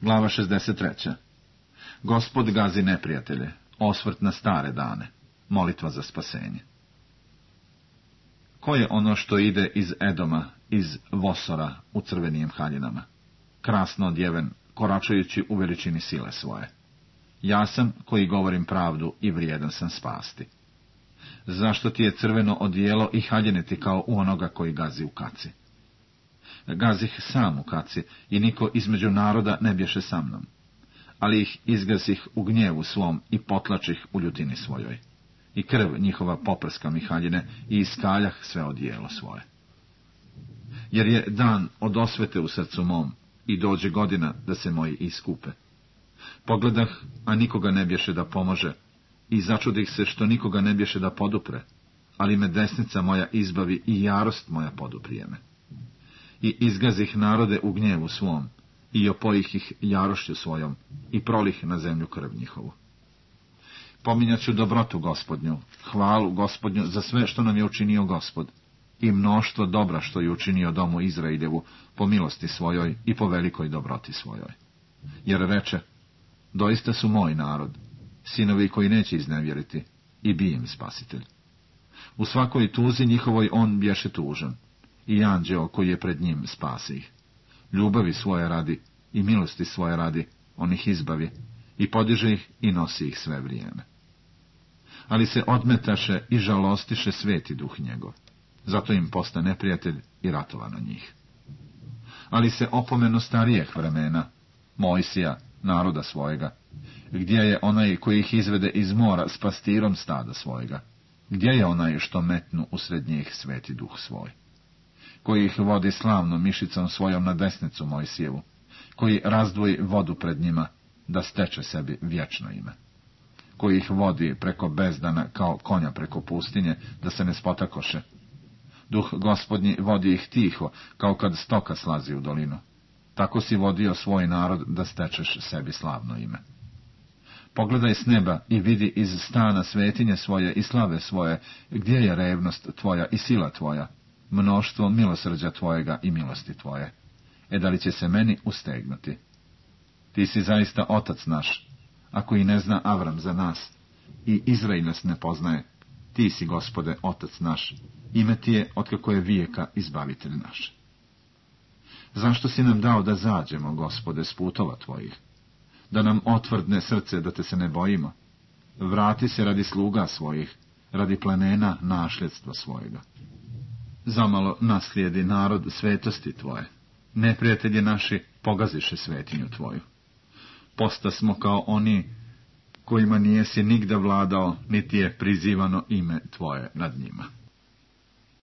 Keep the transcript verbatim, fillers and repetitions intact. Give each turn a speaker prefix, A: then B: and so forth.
A: Glava šezdeset treća. Gospod gazi neprijatelje, osvrt na stare dane, molitva za spasenje. Ko je ono što ide iz Edoma, iz Vosora u crvenijim haljinama, krasno odjeven, koračajući u veličini sile svoje? Ja sam koji govorim pravdu i vrijedan sam spasti. Zašto ti je crveno odijelo i haljine ti kao u onoga koji gazi u kaci? Gazih sam u kaci i niko između naroda ne bješe sa mnom, ali ih izgazih u gnjevu svom i potlačih u ljutini svojoj. I krv njihova poprska mi haljine i iskaljah sve odijelo svoje. Jer je dan od osvete u srcu mom i dođe godina da se moji iskupe. Pogledah, a nikoga ne bješe da pomože, i začudih se što nikoga ne bješe da podupre, ali me desnica moja izbavi i jarost moja poduprijeme. I izgazih narode u gnjevu svom, i opojih ih jarošću svojom, i prolih na zemlju krv njihovu. Pominjaću dobrotu Gospodnju, hvalu Gospodnju za sve što nam je učinio Gospod, i mnoštvo dobra što je učinio domu Izraeljevu po milosti svojoj i po velikoj dobroti svojoj. Jer reče, doista su moj narod, sinovi koji neće iznevjeriti, i bi im spasitelj. U svakoj tuzi njihovoj on bješe tužan, i anđeo koji je pred njim spasi ih. Ljubavi svoje radi i milosti svoje radi on ih izbavi, i podiže ih i nosi ih sve vrijeme. Ali se odmetaše i žalostiše sveti duh njegov, zato im posta neprijatelj i ratova na njih. Ali se opomenu starijeh vremena, Mojsija, naroda svojega, gdje je onaj koji ih izvede iz mora s pastirom stada svojega, gdje je onaj što metnu usred njih sveti duh svoj, koji ih vodi slavnom mišicom svojom na desnicu Mojsijevu, koji razdvoji vodu pred njima, da steče sebi vječno ime, koji ih vodi preko bezdana kao konja preko pustinje, da se ne spotakoše. Duh Gospodnji vodi ih tiho, kao kad stoka slazi u dolinu. Tako si vodio svoj narod da stečeš sebi slavno ime. Pogledaj s neba i vidi iz stana svetinje svoje i slave svoje, gdje je revnost tvoja i sila tvoja, mnoštvo milosrđa tvojega i milosti tvoje. E da li će se meni ustegnuti? Ti si zaista otac naš, ako i ne zna Avram za nas, i Izrael nas ne poznaje, ti si, Gospode, otac naš, ime ti je otkako je vijeka izbavitelj naš. Zašto si nam dao da zađemo, Gospode, s putova tvojih? Da nam otvrdne srce da te se ne bojimo? Vrati se radi sluga svojih, radi plemena nasljedstva svojega. Zamalo naslijedi narod svetosti tvoje. Neprijatelji naši pogaziše svetinju tvoju. Posta smo kao oni kojima nijesi nigda vladao, niti je prizivano ime tvoje nad njima.